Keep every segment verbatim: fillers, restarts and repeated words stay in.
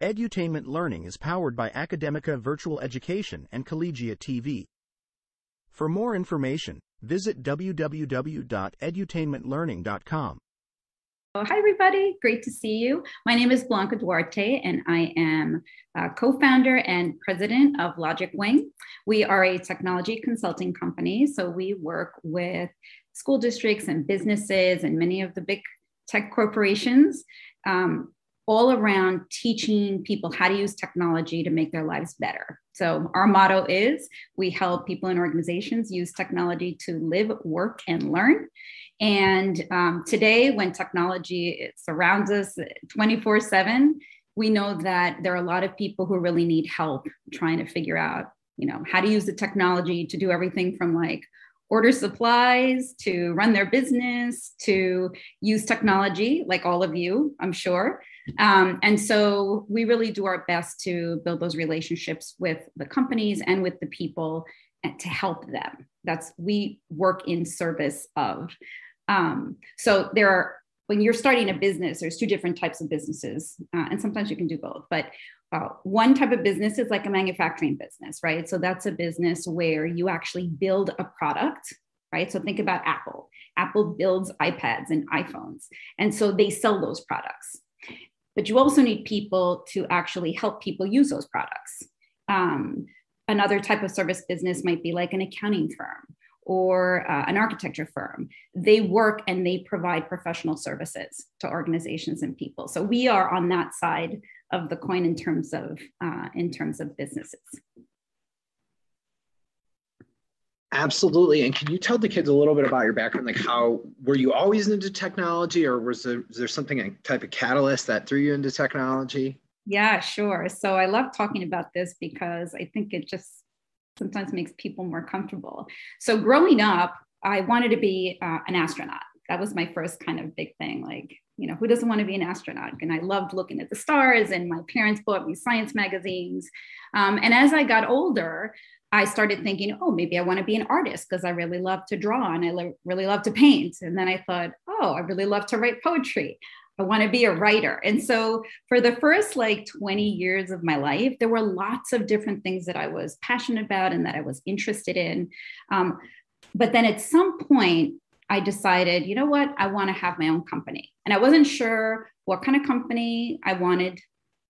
Edutainment Learning is powered by Academica Virtual Education and Collegiate T V. For more information, visit w w w dot edutainment learning dot com. Oh, hi, everybody. Great to see you. My name is Blanca Duarte, and I am a co-founder and president of Logic Wing. We are a technology consulting company, so we work with school districts and businesses and many of the big tech corporations um, all around teaching people how to use technology to make their lives better. So our motto is we help people and organizations use technology to live, work, and learn. And um, today, when technology surrounds us twenty-four seven, we know that there are a lot of people who really need help trying to figure out, you know, how to use the technology to do everything from like order supplies to run their business to use technology, like all of you, I'm sure. Um, and so we really do our best to build those relationships with the companies and with the people and to help them. That's, we work in service of. Um, so there are, when you're starting a business, there's two different types of businesses, uh, and sometimes you can do both. But uh, one type of business is like a manufacturing business, right? So that's a business where you actually build a product, right? So think about Apple. Apple builds iPads and iPhones, and so they sell those products. But you also need people to actually help people use those products. Um, another type of service business might be like an accounting firm or uh, an architecture firm. They work and they provide professional services to organizations and people. So we are on that side of the coin in terms of uh, in terms of businesses. Absolutely. And can you tell the kids a little bit about your background? Like, how were you always into technology, or was there, was there something, a type of catalyst that threw you into technology? Yeah, sure. So I love talking about this because I think it just sometimes makes people more comfortable. So growing up, I wanted to be uh, an astronaut. That was my first kind of big thing. Like, you know, who doesn't want to be an astronaut? And I loved looking at the stars, and my parents bought me science magazines. Um, and as I got older, I started thinking, oh, maybe I want to be an artist because I really love to draw and I lo- really love to paint. And then I thought, oh, I really love to write poetry. I want to be a writer. And so for the first like twenty years of my life, there were lots of different things that I was passionate about and that I was interested in. Um, but then at some point, I decided, you know what, I want to have my own company. And I wasn't sure what kind of company I wanted,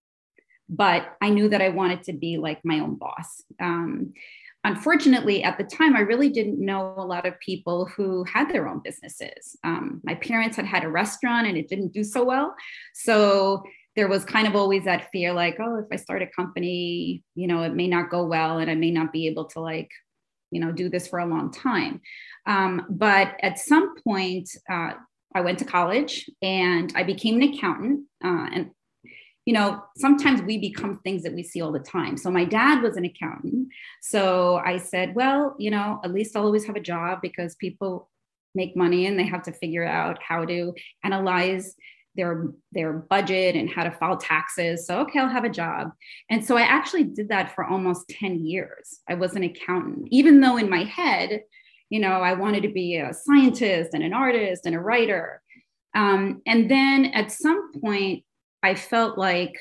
but I knew that I wanted to be like my own boss. Um, Unfortunately, at the time, I really didn't know a lot of people who had their own businesses. Um, my parents had had a restaurant and it didn't do so well. So there was kind of always that fear, like, oh, if I start a company, you know, it may not go well and I may not be able to like, you know, do this for a long time. Um, but at some point, uh, I went to college and I became an accountant. Uh, and you know, sometimes we become things that we see all the time. So my dad was an accountant. So I said, well, you know, at least I'll always have a job because people make money and they have to figure out how to analyze their, their budget and how to file taxes. So, okay, I'll have a job. And so I actually did that for almost ten years. I was an accountant, even though in my head, you know, I wanted to be a scientist and an artist and a writer. Um, and then at some point, I felt like,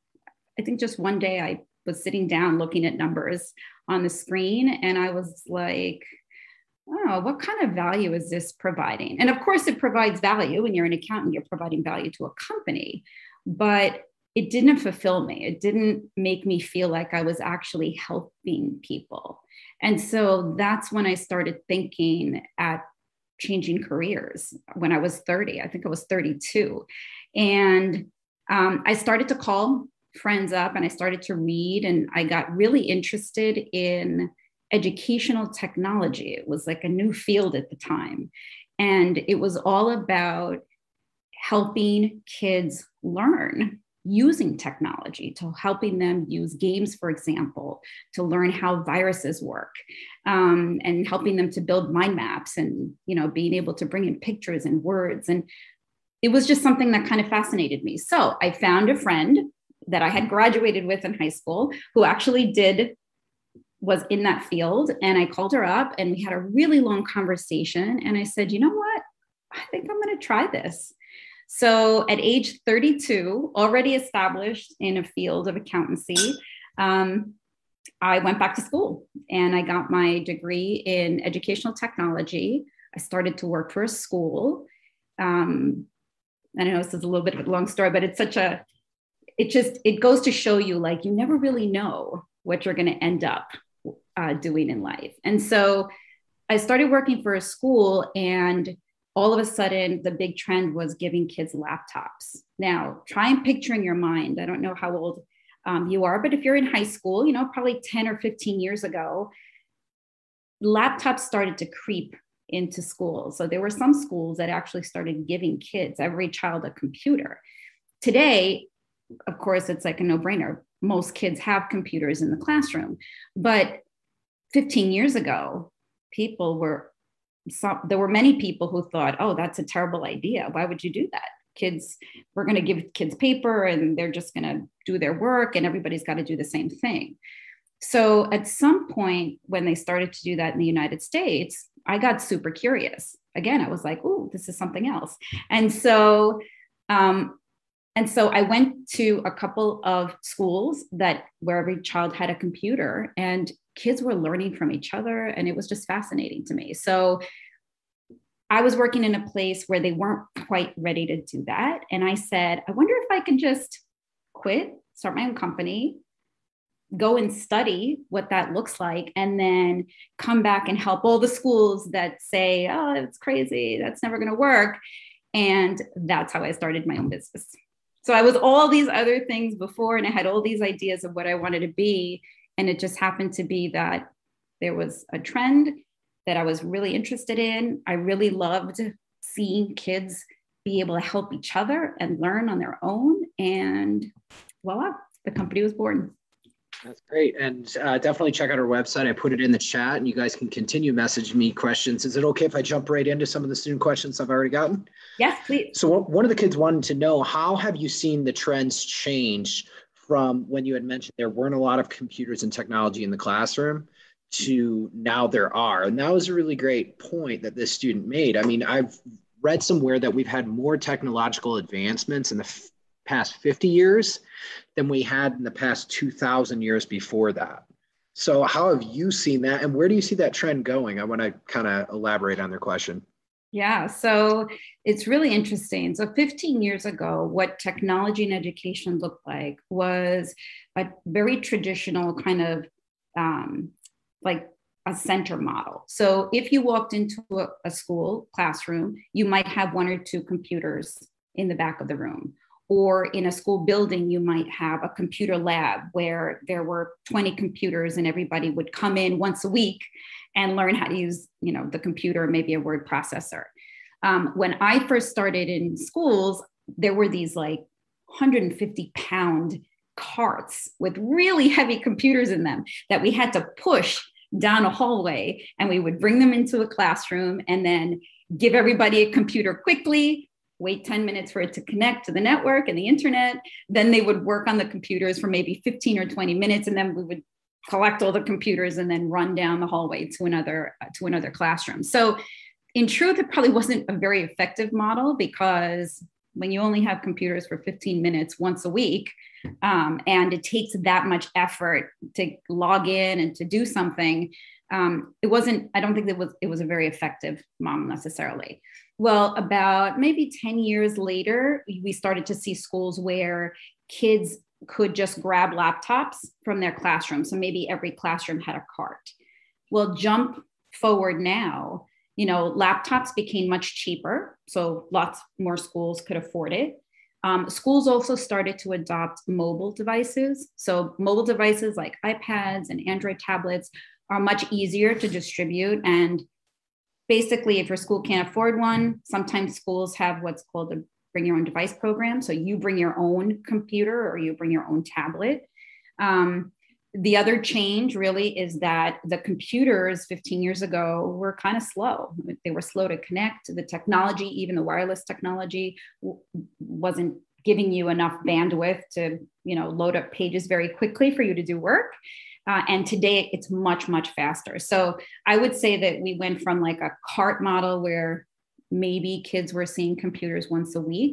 I think just one day I was sitting down looking at numbers on the screen and I was like, oh, what kind of value is this providing? And of course it provides value. When you're an accountant, you're providing value to a company, but it didn't fulfill me. It didn't make me feel like I was actually helping people. And so that's when I started thinking at changing careers when I was thirty. I think I was thirty-two. And Um, I started to call friends up and I started to read, and I got really interested in educational technology. It was like a new field at the time. And it was all about helping kids learn using technology, to helping them use games, for example, to learn how viruses work, um, and helping them to build mind maps and, you know, being able to bring in pictures and words. And it was just something that kind of fascinated me. So I found a friend that I had graduated with in high school who actually did, was in that field. And I called her up and we had a really long conversation. And I said, you know what? I think I'm going to try this. So at age thirty-two, already established in a field of accountancy, um, I went back to school and I got my degree in educational technology. I started to work for a school. Um, I know this is a little bit of a long story, but it's such a, it just, it goes to show you, like, you never really know what you're going to end up uh, doing in life. And so I started working for a school, and all of a sudden the big trend was giving kids laptops. Now, try and picture in your mind, I don't know how old um, you are, but if you're in high school, you know, probably ten or fifteen years ago, laptops started to creep into schools. So there were some schools that actually started giving kids, every child, a computer. Today, of course, it's like a no-brainer. Most kids have computers in the classroom. But fifteen years ago, people were, some, there were many people who thought, oh, that's a terrible idea. Why would you do that? Kids, we're going to give kids paper and they're just going to do their work and everybody's got to do the same thing. So at some point when they started to do that in the United States, I got super curious. Again, I was like, oh, this is something else. And so, um, and so I went to a couple of schools that where every child had a computer, and kids were learning from each other. And it was just fascinating to me. So I was working in a place where they weren't quite ready to do that. And I said, I wonder if I can just quit, start my own company, go and study what that looks like, and then come back and help all the schools that say, oh, it's crazy, that's never going to work. And that's how I started my own business. So I was all these other things before, and I had all these ideas of what I wanted to be. And it just happened to be that there was a trend that I was really interested in. I really loved seeing kids be able to help each other and learn on their own. And voila, the company was born. That's great. And uh, definitely check out our website. I put it in the chat and you guys can continue messaging me questions. Is it okay if I jump right into some of the student questions I've already gotten? Yes, please. So one of the kids wanted to know, how have you seen the trends change from when you had mentioned there weren't a lot of computers and technology in the classroom to now there are? And that was a really great point that this student made. I mean, I've read somewhere that we've had more technological advancements in the f- past fifty years than we had in the past two thousand years before that. So how have you seen that, and where do you see that trend going? I want to kind of elaborate on their question. Yeah, so it's really interesting. So fifteen years ago, what technology and education looked like was a very traditional kind of um, like a center model. So if you walked into a, a school classroom, you might have one or two computers in the back of the room. Or in a school building, you might have a computer lab where there were twenty computers and everybody would come in once a week and learn how to use, you know, the computer, maybe a word processor. Um, when I first started in schools, there were these like one hundred fifty pound carts with really heavy computers in them that we had to push down a hallway, and we would bring them into a classroom and then give everybody a computer quickly, wait ten minutes for it to connect to the network and the internet. Then they would work on the computers for maybe fifteen or twenty minutes. And then we would collect all the computers and then run down the hallway to another, uh, to another classroom. So in truth, it probably wasn't a very effective model, because when you only have computers for fifteen minutes once a week, um, and it takes that much effort to log in and to do something, um, it wasn't, I don't think it was, it was a very effective model necessarily. Well, about maybe ten years later, we started to see schools where kids could just grab laptops from their classroom. So maybe every classroom had a cart. Well, jump forward now, you know, laptops became much cheaper. So lots more schools could afford it. Um, schools also started to adopt mobile devices. So mobile devices like iPads and Android tablets are much easier to distribute. And basically, if your school can't afford one, sometimes schools have what's called a bring your own device program. So you bring your own computer or you bring your own tablet. Um, the other change really is that the computers fifteen years ago were kind of slow. They were slow to connect. The technology, even the wireless technology, w- wasn't giving you enough bandwidth to, you know, load up pages very quickly for you to do work. Uh, and today it's much, much faster. So I would say that we went from like a cart model where maybe kids were seeing computers once a week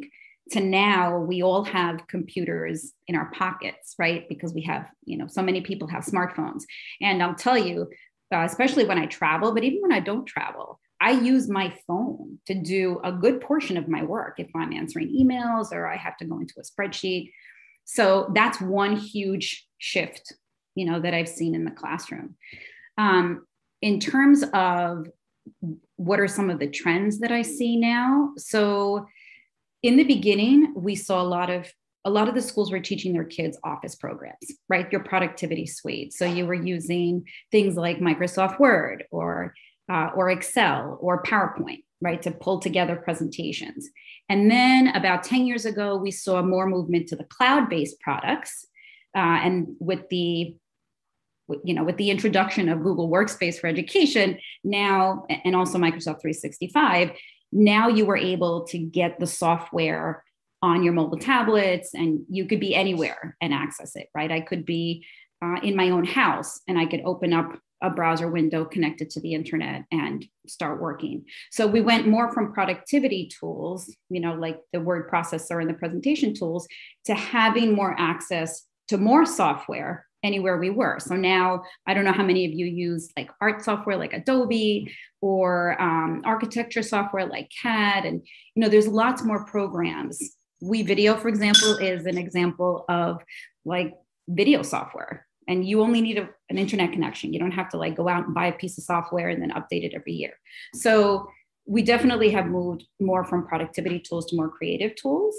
to now we all have computers in our pockets, right? Because we have, you know, so many people have smartphones. And I'll tell you, uh, especially when I travel, but even when I don't travel, I use my phone to do a good portion of my work if I'm answering emails or I have to go into a spreadsheet. So that's one huge shift, you know, that I've seen in the classroom. Um, in terms of what are some of the trends that I see now? So in the beginning, we saw a lot of a lot of the schools were teaching their kids office programs, right? Your productivity suite. So you were using things like Microsoft Word or uh, or Excel or PowerPoint, right, to pull together presentations. And then about ten years ago, we saw more movement to the cloud-based products, uh, and with the you know, with the introduction of Google Workspace for Education now, and also Microsoft three sixty-five. Now you were able to get the software on your mobile tablets and you could be anywhere and access it, right? I could be uh, in my own house and I could open up a browser window connected to the internet and start working. So we went more from productivity tools, you know, like the word processor and the presentation tools, to having more access to more software anywhere we were. So now, I don't know how many of you use like art software like Adobe or um, architecture software like C A D. And, you know, there's lots more programs. WeVideo, for example, is an example of like video software. And you only need a, an internet connection. You don't have to like go out and buy a piece of software and then update it every year. So we definitely have moved more from productivity tools to more creative tools.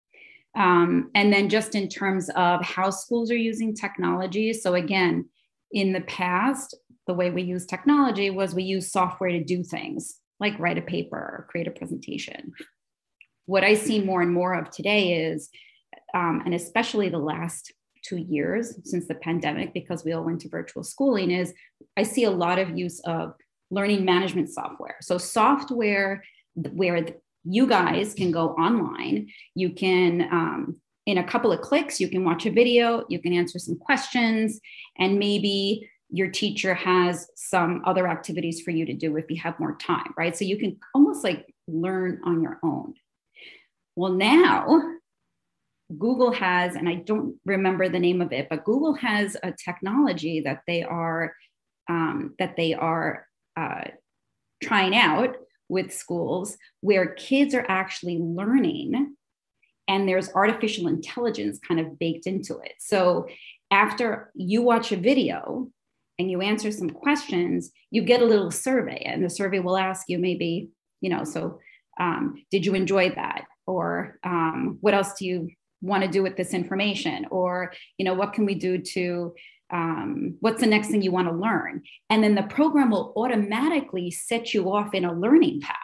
Um, and then just in terms of how schools are using technology. So again, in the past, the way we used technology was we used software to do things like write a paper or create a presentation. What I see more and more of today is, um, and especially the last two years since the pandemic, because we all went to virtual schooling, is I see a lot of use of learning management software. So software where the, you guys can go online, you can, um, in a couple of clicks, you can watch a video, you can answer some questions, and maybe your teacher has some other activities for you to do if you have more time, right? So you can almost like learn on your own. Well, now Google has, and I don't remember the name of it, but Google has a technology that they are, um, that they are uh, trying out with schools where kids are actually learning and there's artificial intelligence kind of baked into it. So after you watch a video and you answer some questions, you get a little survey, and the survey will ask you maybe, you know, so um, did you enjoy that? Or um, what else do you want to do with this information? Or, you know, what can we do to, um, what's the next thing you want to learn? And then the program will automatically set you off in a learning path.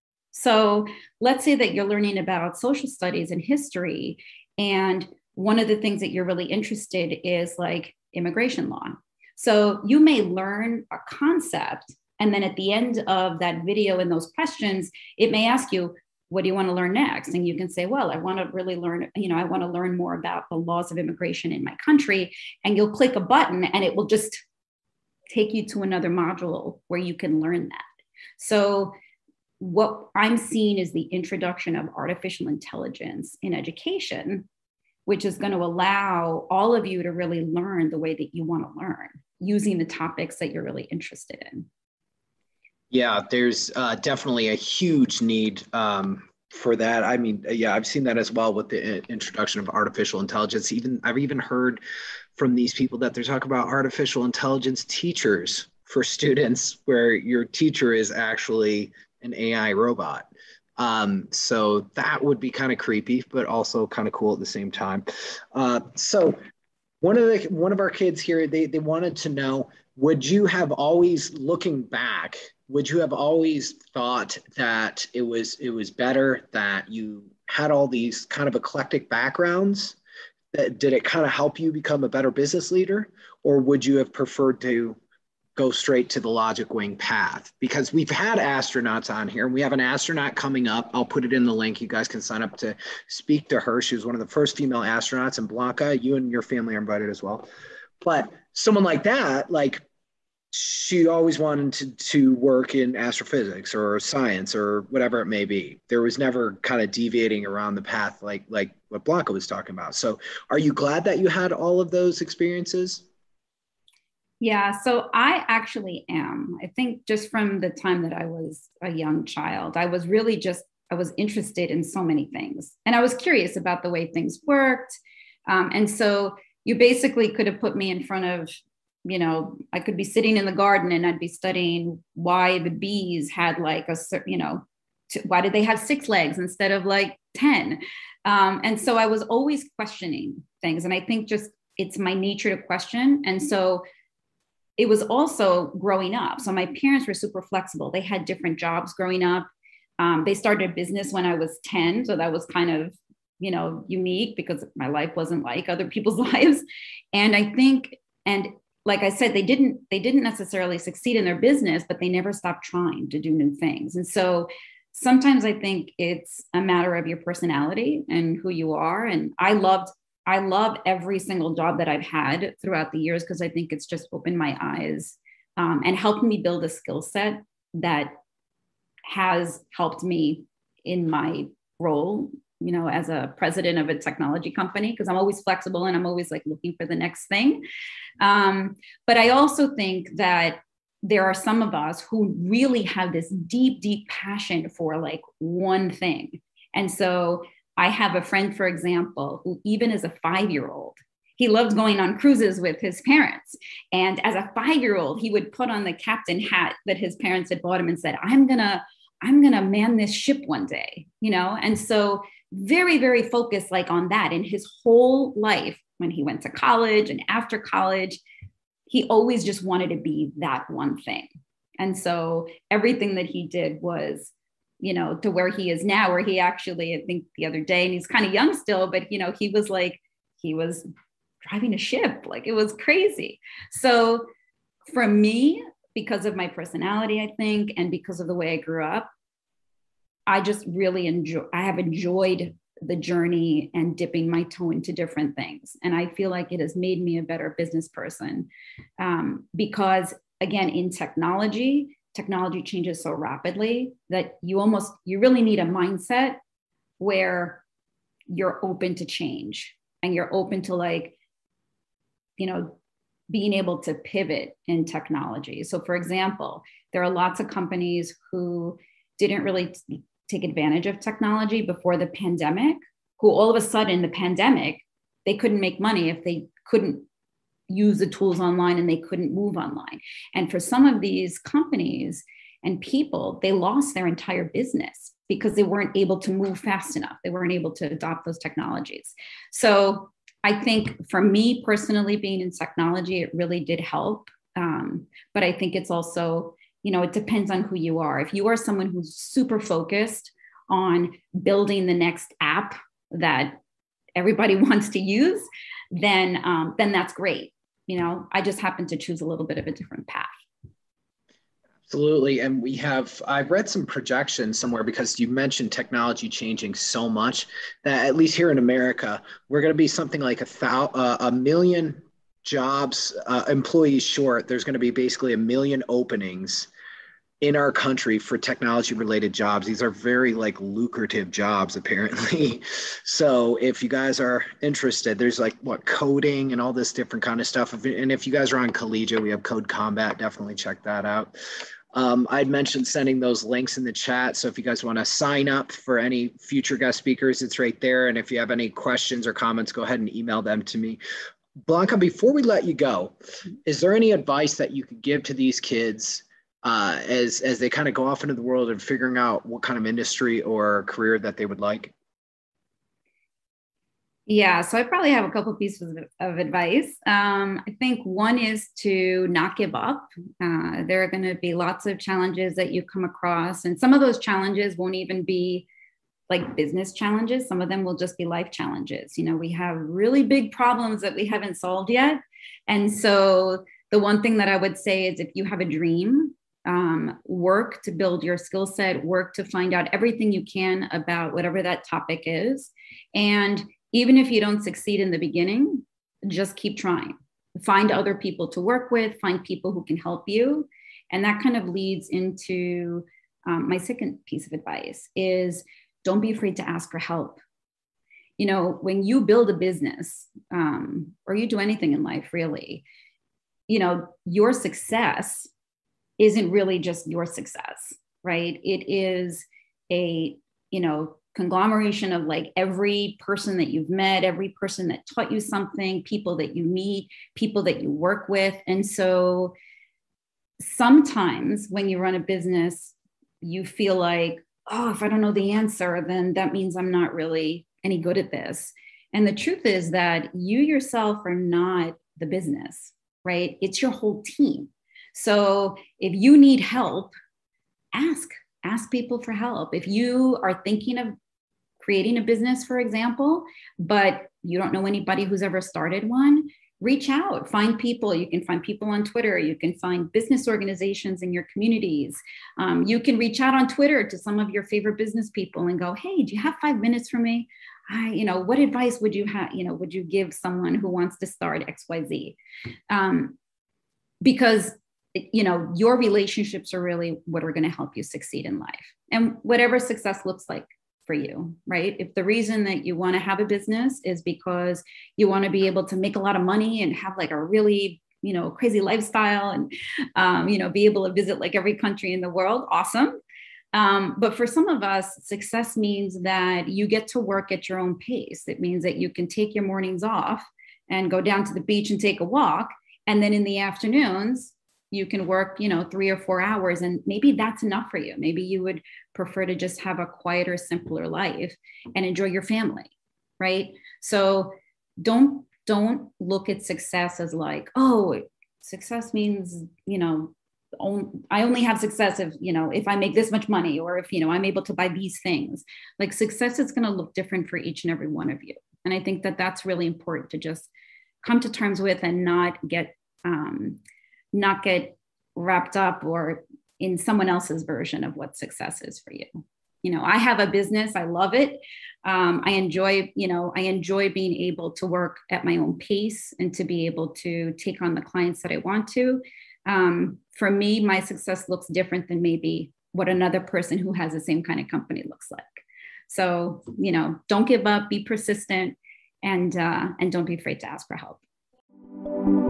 So let's say that you're learning about social studies and history, and one of the things that you're really interested in is like immigration law. So you may learn a concept, and then at the end of that video and those questions, it may ask you, what do you want to learn next? And you can say, well, I want to really learn, you know, I want to learn more about the laws of immigration in my country. And you'll click a button and it will just take you to another module where you can learn that. So what I'm seeing is the introduction of artificial intelligence in education, which is going to allow all of you to really learn the way that you want to learn using the topics that you're really interested in. Yeah, there's uh, definitely a huge need um, for that. I mean, yeah, I've seen that as well with the introduction of artificial intelligence. Even I've even heard from these people that they're talking about artificial intelligence teachers for students, where your teacher is actually an A I robot. Um, so that would be kind of creepy, but also kind of cool at the same time. Uh, so one of the one of our kids here, they they wanted to know, would you have always, looking back, would you have always thought that it was it was better that you had all these kind of eclectic backgrounds? That, did it kind of help you become a better business leader? Or would you have preferred to go straight to the logic wing path? Because we've had astronauts on here. We have an astronaut coming up. I'll put it in the link. You guys can sign up to speak to her. She was one of the first female astronauts. And Blanca, you and your family are invited as well. But someone like that, like, she always wanted to, to work in astrophysics or science or whatever it may be. There was never kind of deviating around the path like like what Blanca was talking about. So are you glad that you had all of those experiences? Yeah, so I actually am. I think just from the time that I was a young child, I was really just, I was interested in so many things. And I was curious about the way things worked. Um, and so you basically could have put me in front of, you know, I could be sitting in the garden and I'd be studying why the bees had like a, you know, t- why did they have six legs instead of like ten? Um, and so I was always questioning things. And I think just it's my nature to question. And so it was also growing up. So my parents were super flexible. They had different jobs growing up. Um, they started a business when I was ten. So that was kind of, you know, unique because my life wasn't like other people's lives. And I think, and like I said, they didn't, they didn't necessarily succeed in their business, but they never stopped trying to do new things. And so sometimes I think it's a matter of your personality and who you are. And I loved I love every single job that I've had throughout the years because I think it's just opened my eyes um, and helped me build a skill set that has helped me in my role, you know, as a president of a technology company, because I'm always flexible and I'm always like looking for the next thing. Um, but I also think that there are some of us who really have this deep, deep passion for like one thing. And so I have a friend, for example, who even as a five-year-old, he loved going on cruises with his parents. And as a five-year-old, he would put on the captain hat that his parents had bought him and said, I'm gonna, I'm gonna man this ship one day, you know? And so very, very focused like on that. In his whole life, when he went to college and after college, he always just wanted to be that one thing. And so everything that he did was, you know, to where he is now, where he actually, I think the other day, and he's kind of young still, but, you know, he was like, he was driving a ship, like it was crazy. So for me, because of my personality, I think, and because of the way I grew up, I just really enjoy, I have enjoyed the journey and dipping my toe into different things. And I feel like it has made me a better business person um, because again, in technology, technology changes so rapidly that you almost, you really need a mindset where you're open to change and you're open to like, you know, being able to pivot in technology. So for example, there are lots of companies who didn't really t- take advantage of technology before the pandemic, who all of a sudden the pandemic, they couldn't make money if they couldn't use the tools online and they couldn't move online. And for some of these companies and people, they lost their entire business because they weren't able to move fast enough. They weren't able to adopt those technologies. So I think for me personally, being in technology, it really did help. Um, but I think it's also, you know, it depends on who you are. If you are someone who's super focused on building the next app that everybody wants to use, then um, then that's great. You know, I just happen to choose a little bit of a different path. Absolutely. And we have, I've read some projections somewhere because you mentioned technology changing so much that at least here in America, we're going to be something like a, thou, uh, a million jobs, uh, employees short. There's going to be basically a million openings in our country for technology related jobs. These are very like lucrative jobs apparently. So if you guys are interested, there's like what coding and all this different kind of stuff. And if you guys are on Collegia, we have Code Combat, definitely check that out. Um, I'd mentioned sending those links in the chat. So if you guys want to sign up for any future guest speakers, it's right there. And if you have any questions or comments, go ahead and email them to me. Blanca, before we let you go, is there any advice that you could give to these kids uh, as, as they kind of go off into the world and figuring out what kind of industry or career that they would like? Yeah, so I probably have a couple of pieces of, of advice. Um, I think one is to not give up. Uh, there are going to be lots of challenges that you come across, and some of those challenges won't even be like business challenges. Some of them will just be life challenges. You know, we have really big problems that we haven't solved yet. And so the one thing that I would say is if you have a dream, um, work to build your skill set, work to find out everything you can about whatever that topic is. And even if you don't succeed in the beginning, just keep trying. find other people to work with, find people who can help you. And that kind of leads into um, my second piece of advice is don't be afraid to ask for help. You know, when you build a business um, or you do anything in life, really, you know, your success isn't really just your success, right? It is a, you know, conglomeration of like every person that you've met, every person that taught you something, people that you meet, people that you work with. And so sometimes when you run a business, you feel like, oh, if I don't know the answer, then that means I'm not really any good at this. And the truth is that you yourself are not the business, right? It's your whole team. So if you need help, ask, ask people for help. If you are thinking of creating a business, for example, but you don't know anybody who's ever started one, reach out, find people. You can find people on Twitter. You can find business organizations in your communities. Um, you can reach out on Twitter to some of your favorite business people and go, hey, do you have five minutes for me? I, you know, what advice would you have, you know, would you give someone who wants to start X Y Z? Um, because, you know, your relationships are really what are going to help you succeed in life. And whatever success looks like for you, right? If the reason that you want to have a business is because you want to be able to make a lot of money and have like a really, you know, crazy lifestyle and, um, you know, be able to visit like every country in the world, awesome. Um, but for some of us, success means that you get to work at your own pace. It means that you can take your mornings off and go down to the beach and take a walk. And then in the afternoons, you can work, you know, three or four hours, and maybe that's enough for you. Maybe you would prefer to just have a quieter, simpler life and enjoy your family, right? So don't, don't look at success as like, oh, success means, you know, I only have success if, you know, if I make this much money, or if, you know, I'm able to buy these things. Like success is going to look different for each and every one of you. And I think that that's really important to just come to terms with and not get, um, not get wrapped up or in someone else's version of what success is for you. You know, I have a business. I love it. Um, I enjoy, you know, I enjoy being able to work at my own pace and to be able to take on the clients that I want to. Um, for me, my success looks different than maybe what another person who has the same kind of company looks like. So, you know, don't give up, be persistent, and, uh, and don't be afraid to ask for help.